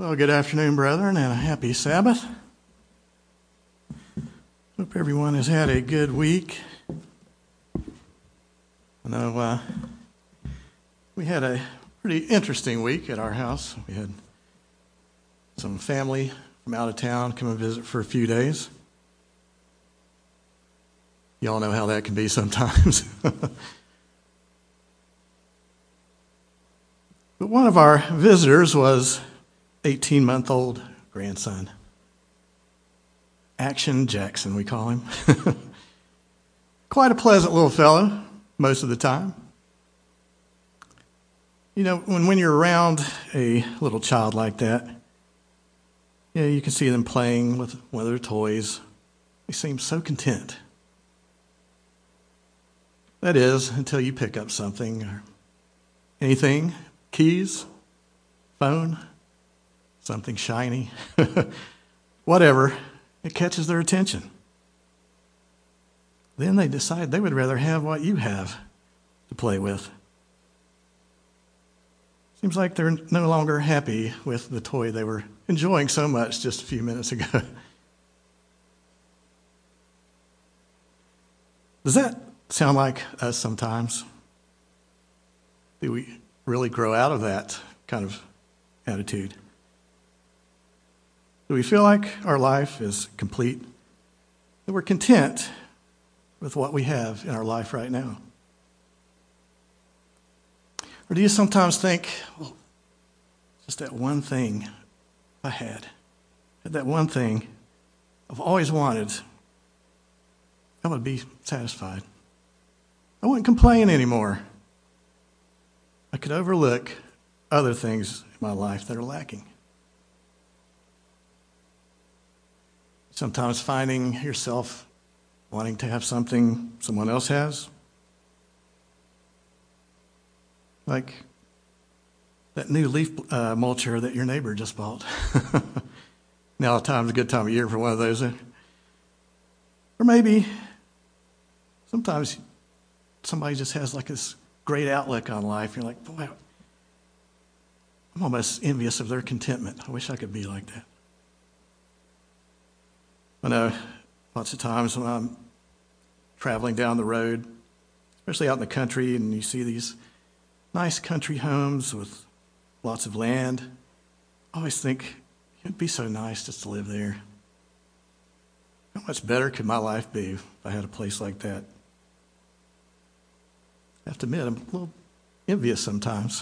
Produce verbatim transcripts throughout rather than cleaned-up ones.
Well, good afternoon, brethren, and a happy Sabbath. Hope everyone has had a good week. I know uh, we had a pretty interesting week at our house. We had some family from out of town come and visit for a few days. Y'all know how that can be sometimes. But one of our visitors was eighteen-month-old grandson. Action Jackson, we call him. Quite a pleasant little fellow most of the time. You know, when, when you're around a little child like that, you know, you can see them playing with one of their toys. They seem so content. That is, until you pick up something or anything, keys, phone, something shiny, whatever, it catches their attention. Then they decide they would rather have what you have to play with. Seems like they're no longer happy with the toy they were enjoying so much just a few minutes ago. Does that sound like us sometimes? Do we really grow out of that kind of attitude? Do we feel like our life is complete? That we're content with what we have in our life right now? Or do you sometimes think, well, just that one thing I had, had that one thing I've always wanted, I would be satisfied. I wouldn't complain anymore. I could overlook other things in my life that are lacking. Sometimes finding yourself wanting to have something someone else has. Like that new leaf uh, mulcher that your neighbor just bought. Now the time's a good time of year for one of those. Or maybe sometimes somebody just has like this great outlook on life. You're like, boy, I'm almost envious of their contentment. I wish I could be like that. I know lots of times when I'm traveling down the road, especially out in the country, and you see these nice country homes with lots of land, I always think it'd be so nice just to live there. How much better could my life be if I had a place like that? I have to admit, I'm a little envious sometimes.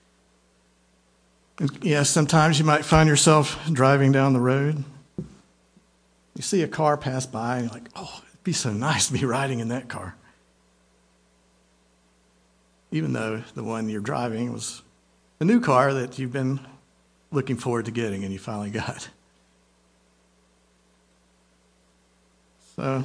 And yes, sometimes you might find yourself driving down the road. You see a car pass by, and you're like, oh, it'd be so nice to be riding in that car. Even though the one you're driving was the new car that you've been looking forward to getting and you finally got. So,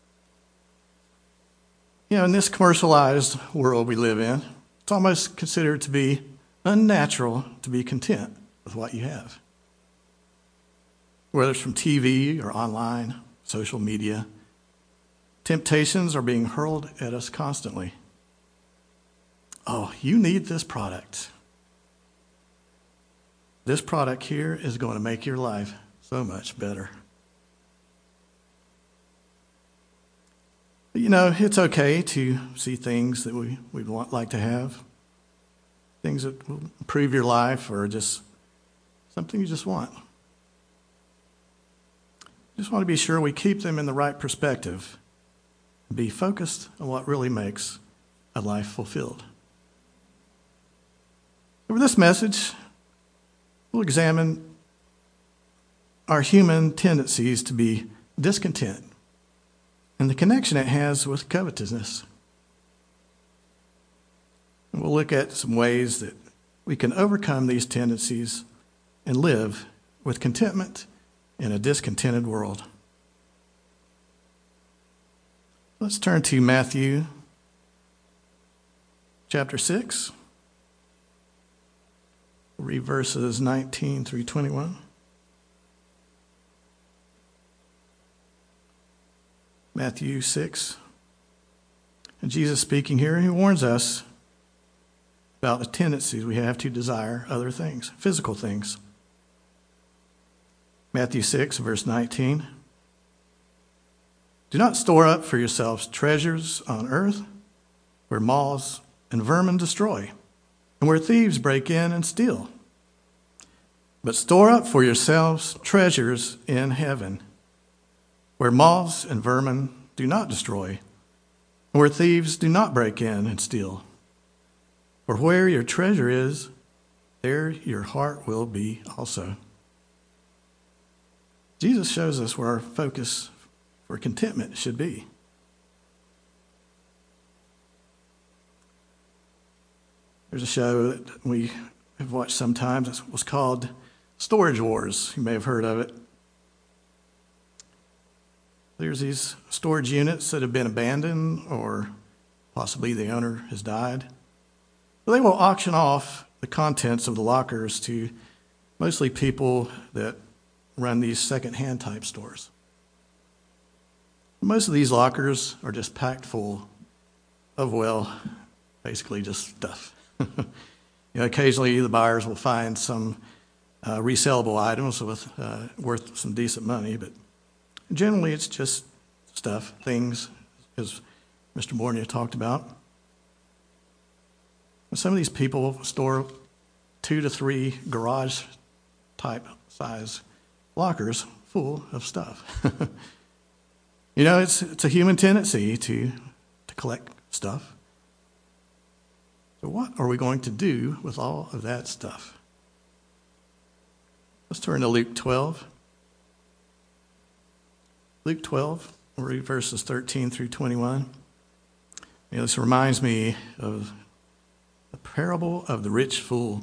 you know, in this commercialized world we live in, it's almost considered to be unnatural to be content with what you have. Whether it's from T V or online, social media, temptations are being hurled at us constantly. Oh, you need this product. This product here is going to make your life so much better. But, you know, it's okay to see things that we, we'd want, like to have, things that will improve your life or just something you just want. Just want to be sure we keep them in the right perspective and be focused on what really makes a life fulfilled. Over this message, we'll examine our human tendencies to be discontent and the connection it has with covetousness. And we'll look at some ways that we can overcome these tendencies and live with contentment in a discontented world. Let's turn to Matthew chapter six. We'll read verses nineteen through twenty-one. Matthew six. And Jesus speaking here, he warns us about the tendencies we have to desire other things, physical things. Matthew six, verse nineteen. Do not store up for yourselves treasures on earth, where moths and vermin destroy, and where thieves break in and steal. But store up for yourselves treasures in heaven, where moths and vermin do not destroy, and where thieves do not break in and steal. For where your treasure is, there your heart will be also. Jesus shows us where our focus for contentment should be. There's a show that we have watched sometimes. It was called Storage Wars. You may have heard of it. There's these storage units that have been abandoned or possibly the owner has died. But they will auction off the contents of the lockers to mostly people that run these second-hand type stores. Most of these lockers are just packed full of, well, basically just stuff. you know, occasionally the buyers will find some uh, resellable items with uh, worth some decent money, but generally it's just stuff, things, as Mister Bornia talked about. Some of these people store two to three garage type size lockers full of stuff. You know, it's it's a human tendency to to collect stuff. So what are we going to do with all of that stuff? Let's turn to Luke twelve. Luke twelve, we'll read verses thirteen through twenty-one. You know, this reminds me of the parable of the rich fool.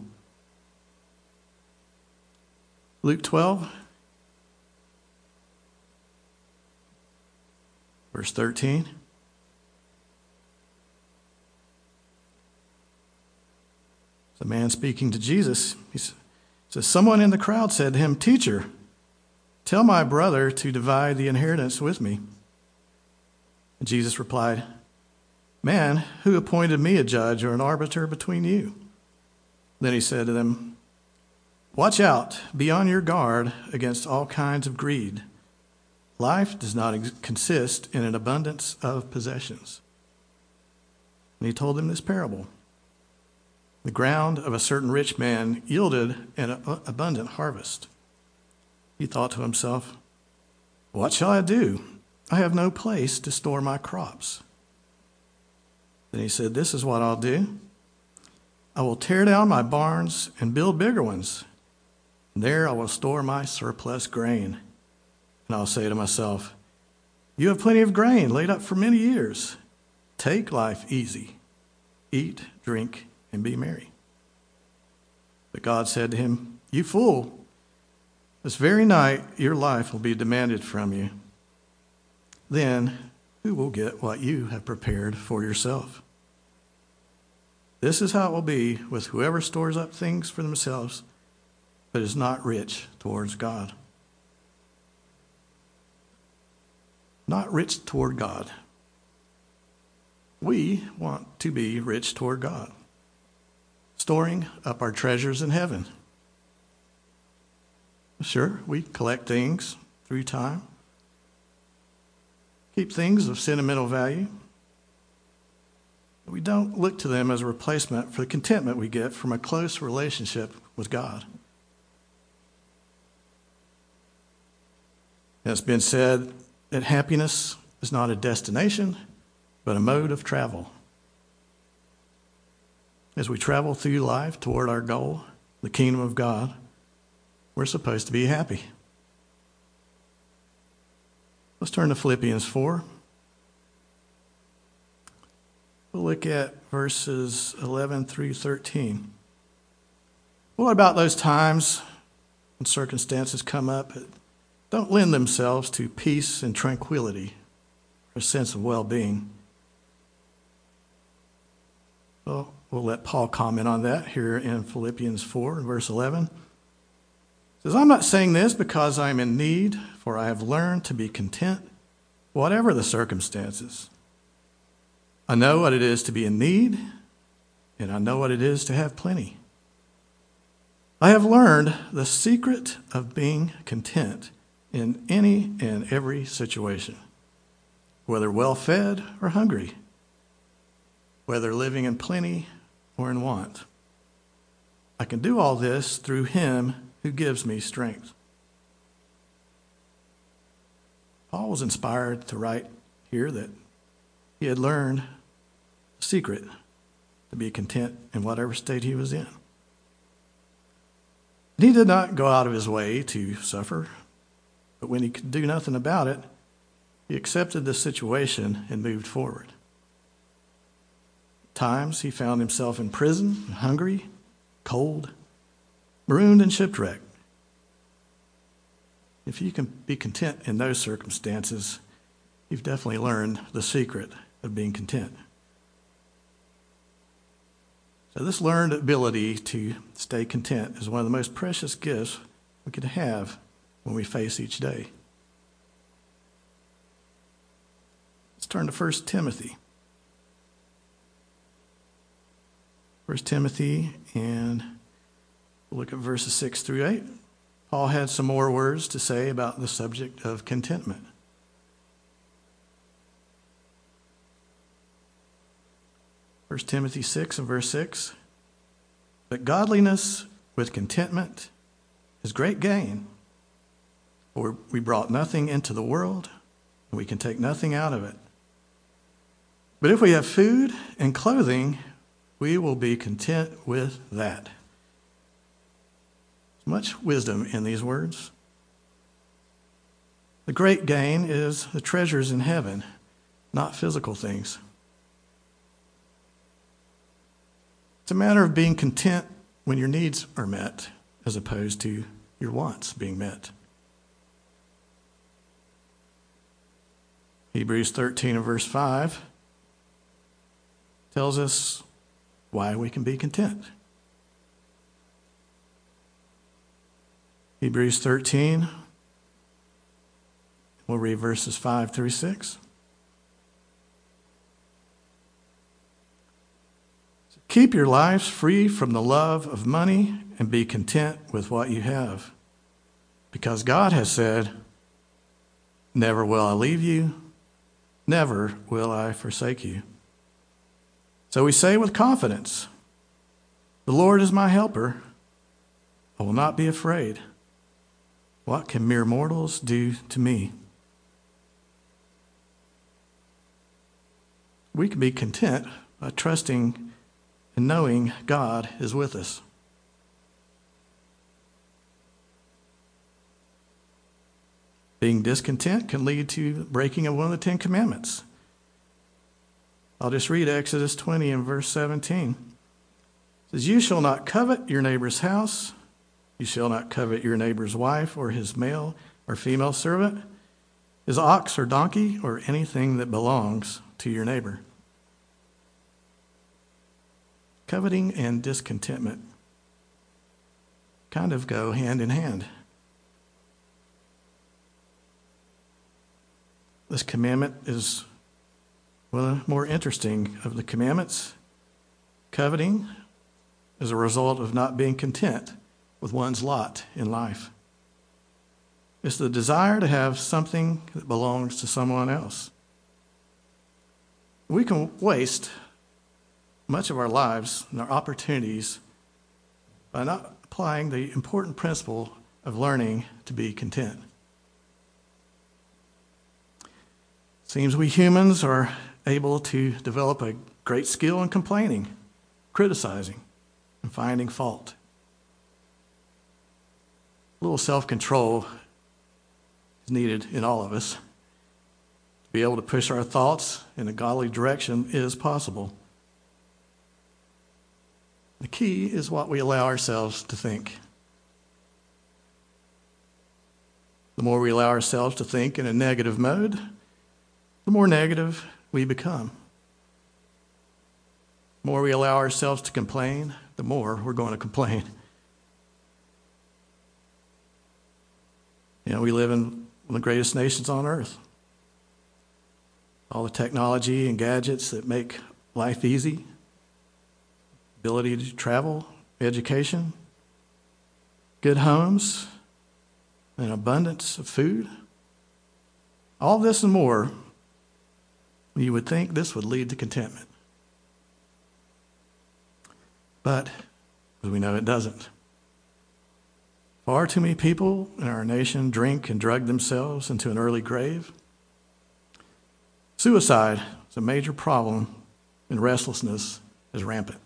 Luke twelve, verse thirteen. The man speaking to Jesus, he says, someone in the crowd said to him, "Teacher, tell my brother to divide the inheritance with me." And Jesus replied, "Man, who appointed me a judge or an arbiter between you?" Then he said to them, "Watch out, be on your guard against all kinds of greed. Life does not ex- consist in an abundance of possessions." And he told them this parable. The ground of a certain rich man yielded an abundant harvest. He thought to himself, "What shall I do? I have no place to store my crops." Then he said, "This is what I'll do. I will tear down my barns and build bigger ones. And there I will store my surplus grain. And I'll say to myself, you have plenty of grain laid up for many years. Take life easy. Eat, drink, and be merry." But God said to him, "You fool, this very night your life will be demanded from you. Then who will get what you have prepared for yourself? This is how it will be with whoever stores up things for themselves, but is not rich towards God." Not rich toward God. We want to be rich toward God, storing up our treasures in heaven. Sure, we collect things through time, keep things of sentimental value, but we don't look to them as a replacement for the contentment we get from a close relationship with God. It's been said that happiness is not a destination, but a mode of travel. As we travel through life toward our goal, the kingdom of God, we're supposed to be happy. Let's turn to Philippians four. We'll look at verses eleven through thirteen. What about those times when circumstances come up that don't lend themselves to peace and tranquility or a sense of well-being? Well, we'll let Paul comment on that here in Philippians four, verse eleven. It says, "I'm not saying this because I'm in need, for I have learned to be content, whatever the circumstances. I know what it is to be in need, and I know what it is to have plenty. I have learned the secret of being content in any and every situation, whether well-fed or hungry, whether living in plenty or in want. I can do all this through him who gives me strength. Paul was inspired to write here that he had learned the secret to be content in whatever state he was in. And he did not go out of his way to suffer, but when he could do nothing about it, he accepted the situation and moved forward. At times he found himself in prison, hungry, cold, marooned, and shipwrecked. If you can be content in those circumstances, you've definitely learned the secret of being content. So this learned ability to stay content is one of the most precious gifts we could have when we face each day. Let's turn to First Timothy. First Timothy, and we'll look at verses six through eight. Paul had some more words to say about the subject of contentment. First Timothy six and verse six. But godliness with contentment is great gain. For we brought nothing into the world, and we can take nothing out of it. But if we have food and clothing, we will be content with that. There's much wisdom in these words. The great gain is the treasures in heaven, not physical things. It's a matter of being content when your needs are met, as opposed to your wants being met. Hebrews thirteen and verse five tells us why we can be content. Hebrews thirteen, we'll read verses five through six. Keep your lives free from the love of money and be content with what you have. Because God has said, never will I leave you, never will I forsake you. So we say with confidence, the Lord is my helper. I will not be afraid. What can mere mortals do to me? We can be content by trusting and knowing God is with us. Being discontent can lead to breaking of one of the Ten Commandments. I'll just read Exodus twenty and verse seventeen. It says, you shall not covet your neighbor's house. You shall not covet your neighbor's wife or his male or female servant, his ox or donkey, or anything that belongs to your neighbor. Coveting and discontentment kind of go hand in hand. This commandment is one of the more interesting of the commandments. Coveting is a result of not being content with one's lot in life. It's the desire to have something that belongs to someone else. We can waste much of our lives and our opportunities by not applying the important principle of learning to be content. It seems we humans are able to develop a great skill in complaining, criticizing, and finding fault. A little self-control is needed in all of us. To be able to push our thoughts in a godly direction is possible. The key is what we allow ourselves to think. The more we allow ourselves to think in a negative mode, the more negative we become. The more we allow ourselves to complain, the more we're going to complain. You know, we live in one of the greatest nations on earth. All the technology and gadgets that make life easy, ability to travel, education. good homes, an abundance of food. All this and more, you would think this would lead to contentment. But, as we know, it doesn't. Far too many people in our nation drink and drug themselves into an early grave. Suicide is a major problem, and restlessness is rampant.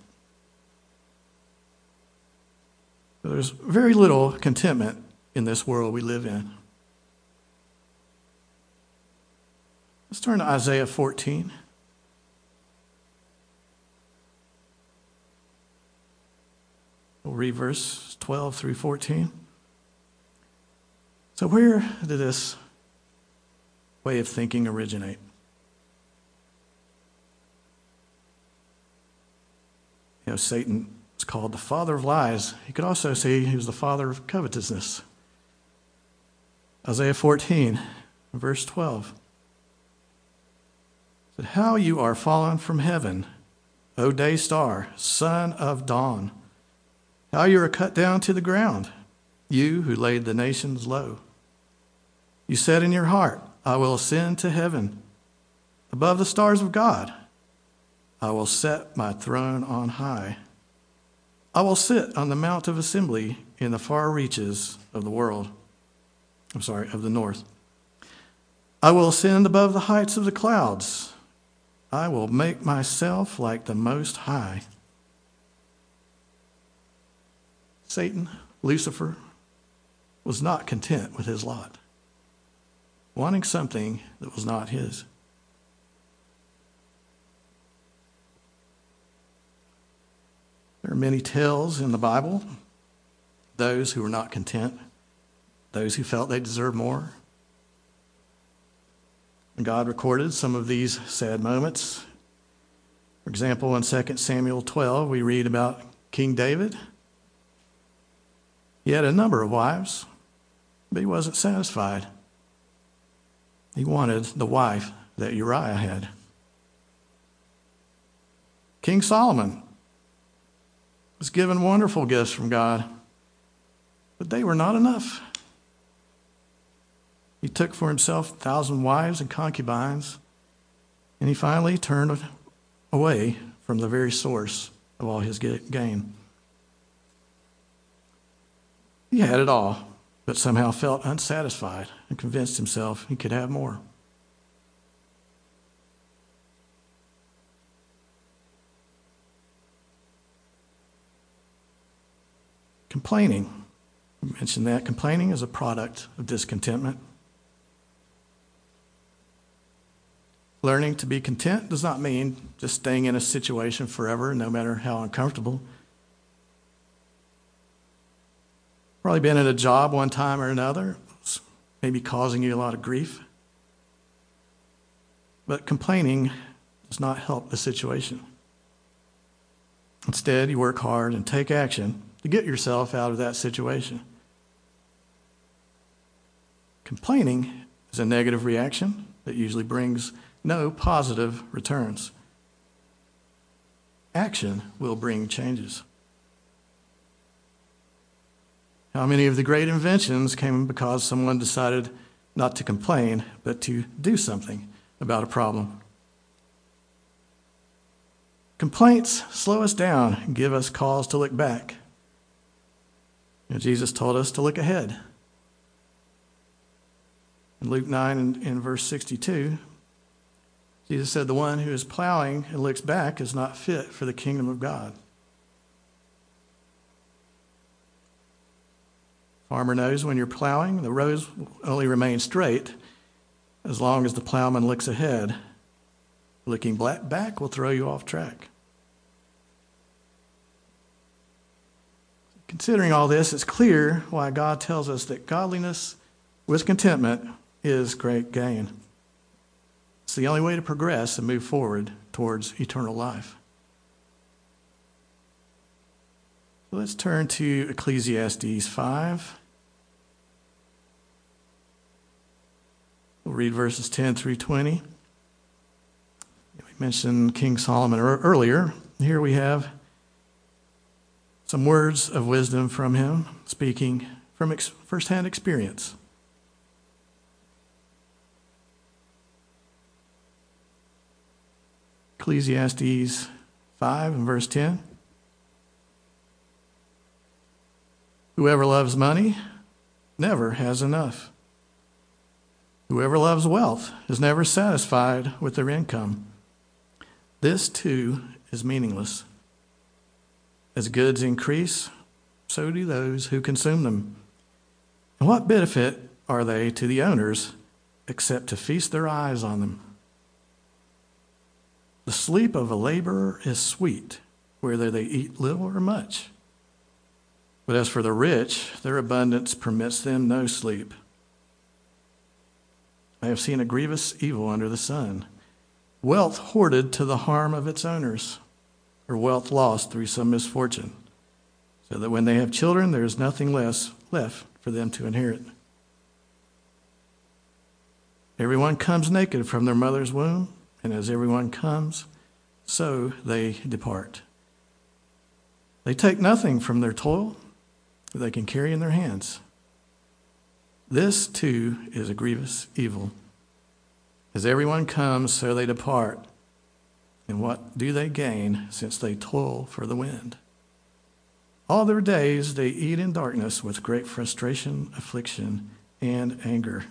There's very little contentment in this world we live in. Let's turn to Isaiah fourteen. We'll read verse twelve through fourteen. So where did this way of thinking originate? You know, Satan is called the father of lies. You could also say he was the father of covetousness. Isaiah fourteen, verse twelve. Said, how you are fallen from heaven, O day star, son of dawn. How you are cut down to the ground, you who laid the nations low. You said in your heart, I will ascend to heaven, above the stars of God. I will set my throne on high. I will sit on the mount of assembly in the far reaches of the world. I'm sorry, of the north. I will ascend above the heights of the clouds. I will make myself like the Most High. Satan, Lucifer, was not content with his lot, wanting something that was not his. There are many tales in the Bible, those who were not content, those who felt they deserved more. And God recorded some of these sad moments. For example, in Second Samuel twelve, we read about King David. He had a number of wives, but he wasn't satisfied. He wanted the wife that Uriah had. King Solomon was given wonderful gifts from God, but they were not enough. He took for himself a thousand wives and concubines, and he finally turned away from the very source of all his gain. He had it all, but somehow felt unsatisfied and convinced himself he could have more. Complaining. I mentioned that. Complaining is a product of discontentment. Learning to be content does not mean just staying in a situation forever, no matter how uncomfortable. Probably been in a job one time or another, maybe causing you a lot of grief. But complaining does not help the situation. Instead, you work hard and take action to get yourself out of that situation. Complaining is a negative reaction that usually brings no positive returns. Action will bring changes. How many of the great inventions came because someone decided not to complain, but to do something about a problem? Complaints slow us down and give us cause to look back. You know, Jesus told us to look ahead. In Luke nine and in verse sixty-two, Jesus said, the one who is plowing and looks back is not fit for the kingdom of God. Farmer knows when you're plowing, the rows only remain straight as long as the plowman looks ahead. Looking back will throw you off track. Considering all this, it's clear why God tells us that godliness with contentment is great gain. It's the only way to progress and move forward towards eternal life. Let's turn to Ecclesiastes five. We'll read verses ten through twenty. We mentioned King Solomon earlier. Here we have Some words of wisdom from him, speaking from ex- firsthand experience. Ecclesiastes five and verse ten. Whoever loves money never has enough. Whoever loves wealth is never satisfied with their income. This too is meaningless. As goods increase, so do those who consume them. And what benefit are they to the owners except to feast their eyes on them? The sleep of a laborer is sweet, whether they eat little or much. But as for the rich, their abundance permits them no sleep. I have seen a grievous evil under the sun, wealth hoarded to the harm of its owners, or wealth lost through some misfortune, so that when they have children, there is nothing less left for them to inherit. Everyone comes naked from their mother's womb, and as everyone comes, so they depart. They take nothing from their toil that they can carry in their hands. This, too, is a grievous evil. As everyone comes, so they depart. And what do they gain, since they toil for the wind? All their days they eat in darkness with great frustration, affliction, and anger.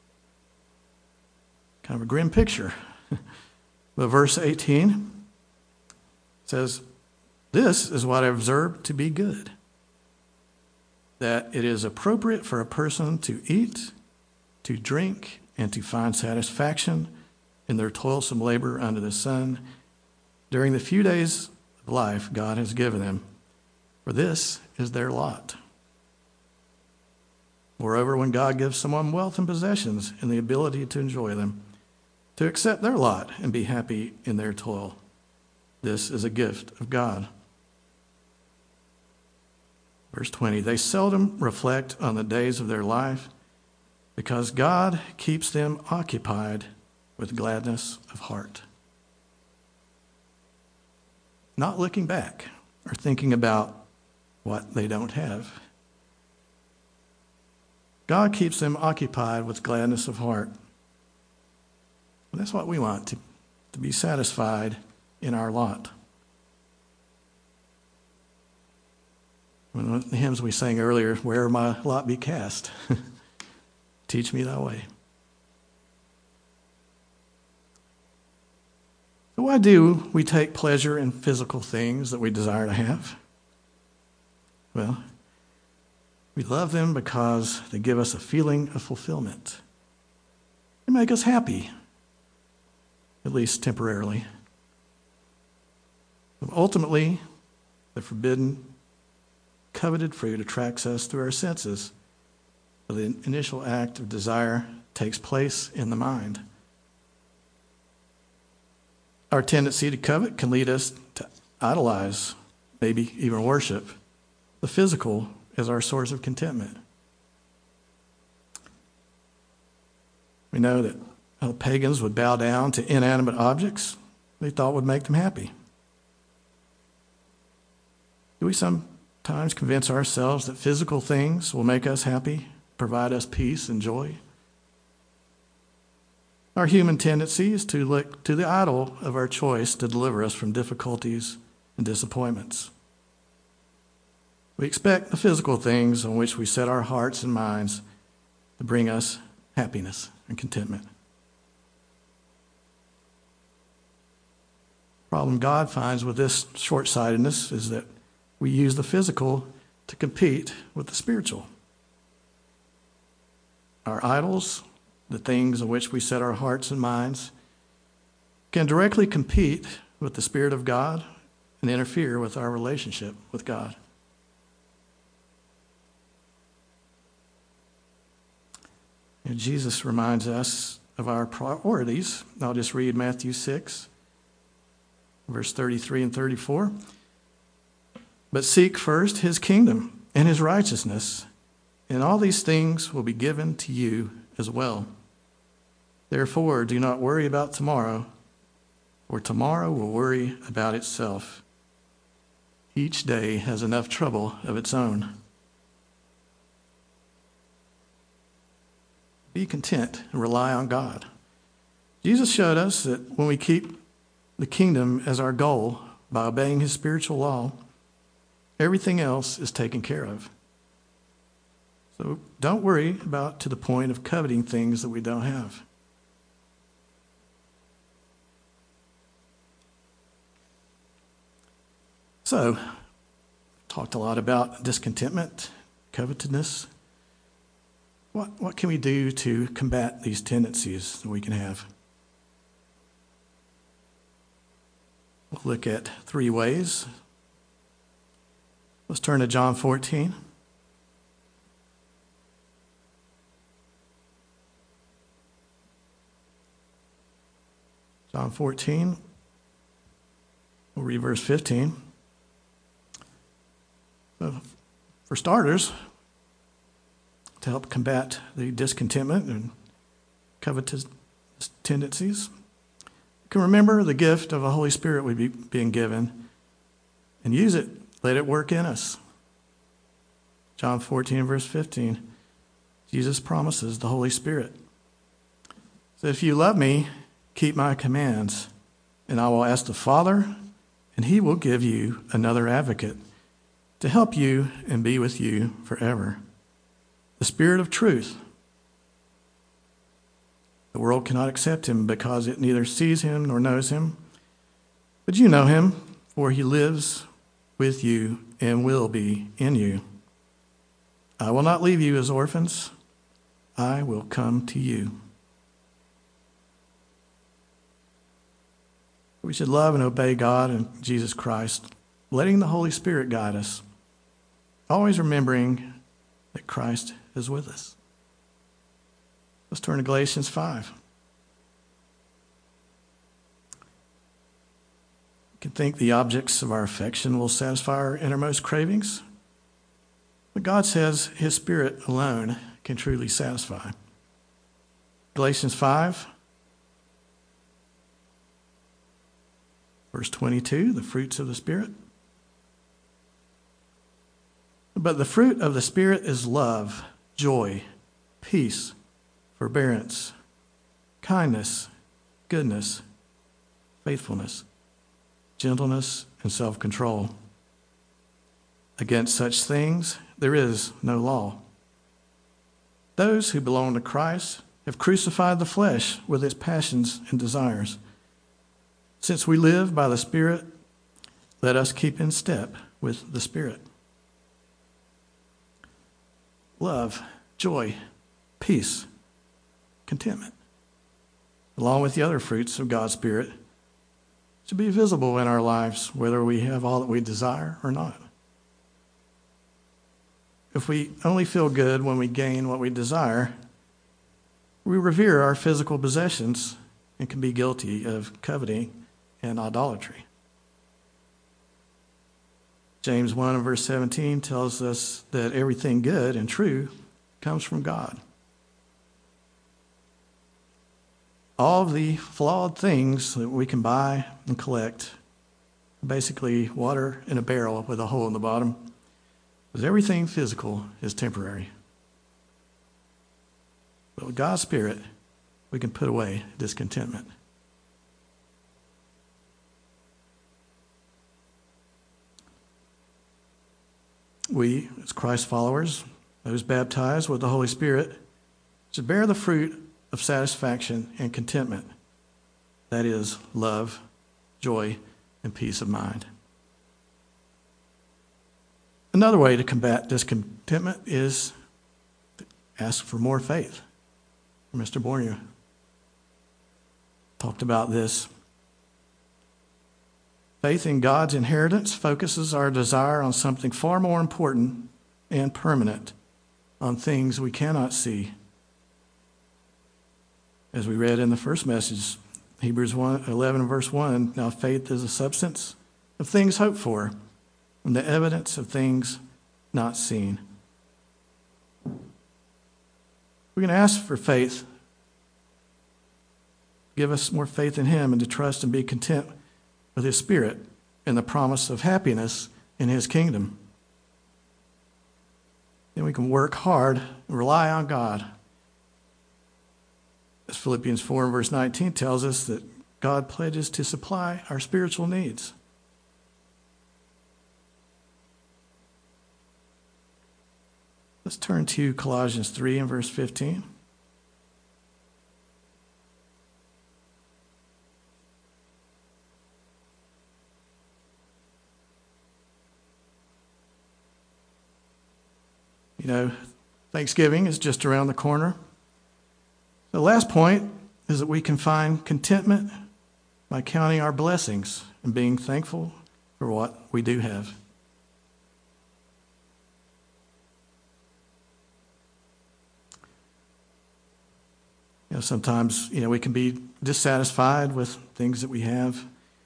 Kind of a grim picture. But verse eighteen says, "This is what I observed to be good, that it is appropriate for a person to eat, to drink, and to find satisfaction in their toilsome labor under the sun during the few days of life God has given them, for this is their lot." Moreover, when God gives someone wealth and possessions and the ability to enjoy them, to accept their lot and be happy in their toil, this is a gift of God. Verse twenty, they seldom reflect on the days of their life because God keeps them occupied with gladness of heart. Not looking back or thinking about what they don't have. God keeps them occupied with gladness of heart. And that's what we want, to, to be satisfied in our lot. One of the hymns we sang earlier, "Where my lot be cast, teach me thy way." So why do we take pleasure in physical things that we desire to have? Well, we love them because they give us a feeling of fulfillment. They make us happy, at least temporarily. But ultimately, the forbidden, coveted fruit attracts us through our senses. So the initial act of desire takes place in the mind. Our tendency to covet can lead us to idolize, maybe even worship, the physical as our source of contentment. We know that uh, pagans would bow down to inanimate objects they thought would make them happy. Do we sometimes convince ourselves that physical things will make us happy, provide us peace and joy? Our human tendency is to look to the idol of our choice to deliver us from difficulties and disappointments. We expect the physical things on which we set our hearts and minds to bring us happiness and contentment. The problem God finds with this short-sightedness is that we use the physical to compete with the spiritual. Our idols, the things on which we set our hearts and minds, can directly compete with the Spirit of God and interfere with our relationship with God. And Jesus reminds us of our priorities. I'll just read Matthew six, verse thirty-three and thirty-four. "But seek first his kingdom and his righteousness, and all these things will be given to you as well. Therefore, do not worry about tomorrow, for tomorrow will worry about itself. Each day has enough trouble of its own. Be content and rely on God. Jesus showed us that when we keep the kingdom as our goal by obeying his spiritual law, everything else is taken care of. So don't worry about to the point of coveting things that we don't have. So, talked a lot about discontentment, covetousness. What, what can we do to combat these tendencies that we can have? We'll look at three ways. Let's turn to John fourteen. John fourteen, we'll read verse fifteen. So, for starters, to help combat the discontentment and covetous tendencies, you can remember the gift of the Holy Spirit we've be, being given and use it. Let it work in us. John fourteen, verse fifteen, Jesus promises the Holy Spirit. So if you love me, keep my commands, and I will ask the Father, and he will give you another advocate to help you and be with you forever. The Spirit of truth. The world cannot accept him because it neither sees him nor knows him. But you know him, for he lives with you and will be in you. I will not leave you as orphans. I will come to you. We should love and obey God and Jesus Christ, letting the Holy Spirit guide us, always remembering that Christ is with us. Let's turn to Galatians five. We can think the objects of our affection will satisfy our innermost cravings, but God says his Spirit alone can truly satisfy. Galatians five, verse twenty-two, the fruits of the Spirit. But the fruit of the Spirit is love, joy, peace, forbearance, kindness, goodness, faithfulness, gentleness, and self-control. Against such things there is no law. Those who belong to Christ have crucified the flesh with its passions and desires. Since we live by the Spirit, let us keep in step with the Spirit. Love, joy, peace, contentment, along with the other fruits of God's Spirit, should be visible in our lives, whether we have all that we desire or not. If we only feel good when we gain what we desire, we revere our physical possessions and can be guilty of coveting and idolatry. James one and verse seventeen tells us that everything good and true comes from God. All of the flawed things that we can buy and collect, basically water in a barrel with a hole in the bottom, because everything physical is temporary. But with God's Spirit, we can put away discontentment. We, as Christ followers, those baptized with the Holy Spirit, should bear the fruit of satisfaction and contentment. That is, love, joy, and peace of mind. Another way to combat discontentment is to ask for more faith. Mister Borneo talked about this. Faith in God's inheritance focuses our desire on something far more important and permanent, on things we cannot see. As we read in the first message, Hebrews one, eleven, verse one, now faith is the substance of things hoped for and the evidence of things not seen. We can ask for faith. Give us more faith in him and to trust and be content with his Spirit and the promise of happiness in his kingdom. Then we can work hard and rely on God. As Philippians four and verse nineteen tells us that God pledges to supply our spiritual needs. Let's turn to Colossians three and verse fifteen. You know, Thanksgiving is just around the corner. The last point is that we can find contentment by counting our blessings and being thankful for what we do have. You know, sometimes, you know, we can be dissatisfied with things that we have.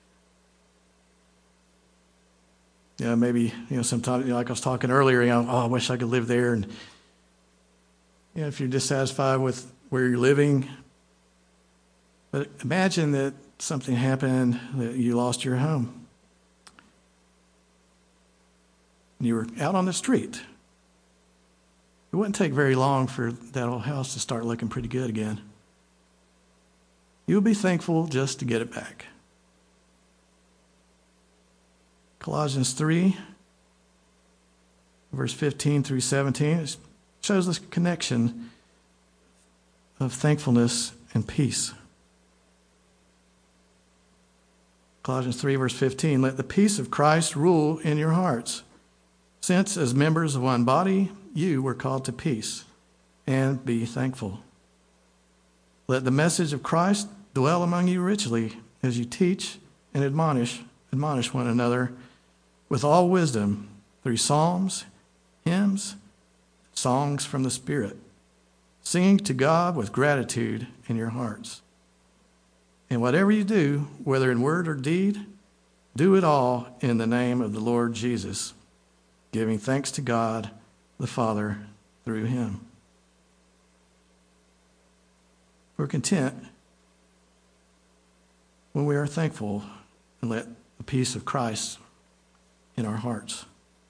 You know, maybe, you know, sometimes, you know, like I was talking earlier, you know, oh, I wish I could live there. And, you know, if you're dissatisfied with where you're living, but imagine that something happened, that you lost your home. And you were out on the street. It wouldn't take very long for that old house to start looking pretty good again. You'll be thankful just to get it back. Colossians three, verse fifteen through seventeen, it shows this connection of thankfulness and peace. Colossians three, verse fifteen, let the peace of Christ rule in your hearts, since as members of one body, you were called to peace, and be thankful. Let the message of Christ dwell among you richly as you teach and admonish, admonish one another with all wisdom through psalms, hymns, songs from the Spirit, singing to God with gratitude in your hearts. And whatever you do, whether in word or deed, do it all in the name of the Lord Jesus, giving thanks to God the Father through him. We're content when we are thankful and let the peace of Christ in our hearts.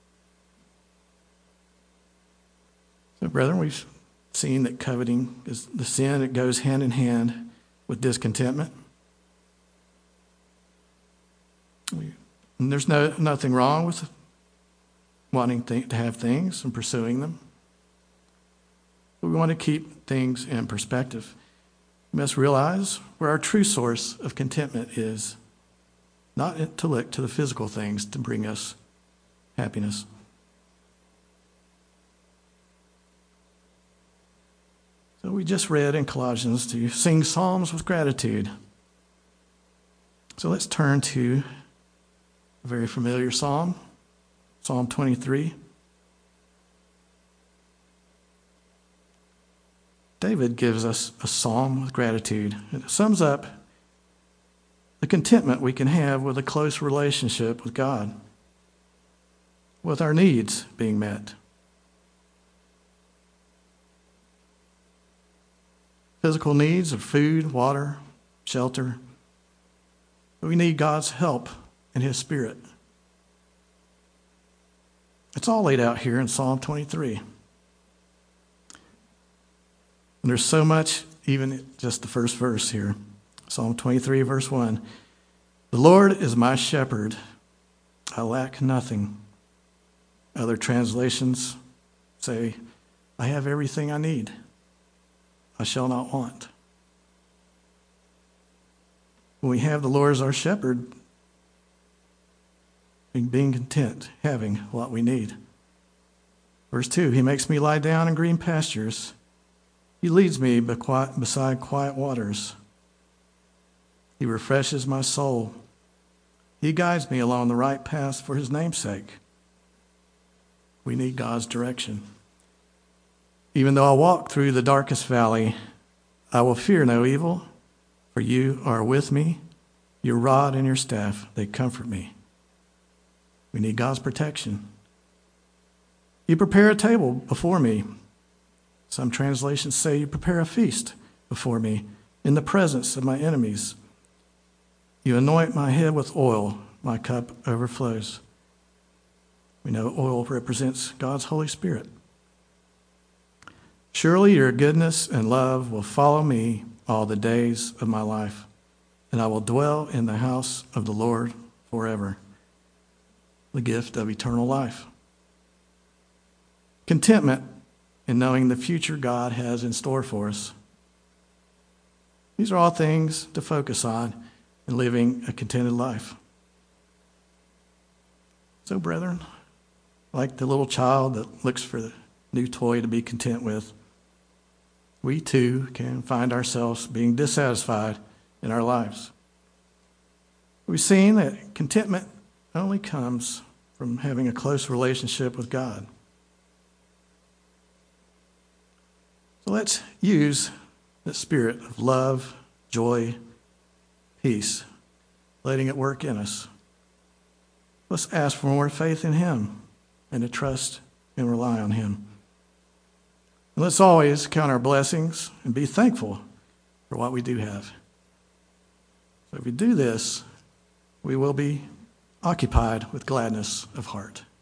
So, brethren, we've seen that coveting is the sin that goes hand in hand with discontentment. We, and there's no nothing wrong with wanting th- to have things and pursuing them. But we want to keep things in perspective. We must realize where our true source of contentment is, not to look to the physical things to bring us happiness. So we just read in Colossians to sing psalms with gratitude. So let's turn to a very familiar psalm, Psalm twenty-three. David gives us a psalm with gratitude. It sums up the contentment we can have with a close relationship with God, with our needs being met. Physical needs of food, water, shelter. But we need God's help and his Spirit. It's all laid out here in Psalm twenty-three. And there's so much, even just the first verse here. Psalm twenty-three, verse one. The Lord is my shepherd. I lack nothing. Other translations say, I have everything I need. I shall not want. When we have the Lord as our shepherd, being content, having what we need. Verse two, he makes me lie down in green pastures. He leads me beside quiet waters. He refreshes my soul. He guides me along the right path for his name's sake. We need God's direction. Even though I walk through the darkest valley, I will fear no evil, for you are with me. Your rod and your staff, they comfort me. We need God's protection. You prepare a table before me. Some translations say you prepare a feast before me in the presence of my enemies. You anoint my head with oil, my cup overflows. We know oil represents God's Holy Spirit. Surely your goodness and love will follow me all the days of my life, and I will dwell in the house of the Lord forever. The gift of eternal life. Contentment in knowing the future God has in store for us. These are all things to focus on in living a contented life. So, brethren, like the little child that looks for the new toy to be content with, we too can find ourselves being dissatisfied in our lives. We've seen that contentment only comes from having a close relationship with God. So let's use the spirit of love, joy, peace, letting it work in us. Let's ask for more faith in Him and to trust and rely on Him. And let's always count our blessings and be thankful for what we do have. So if we do this, we will be occupied with gladness of heart.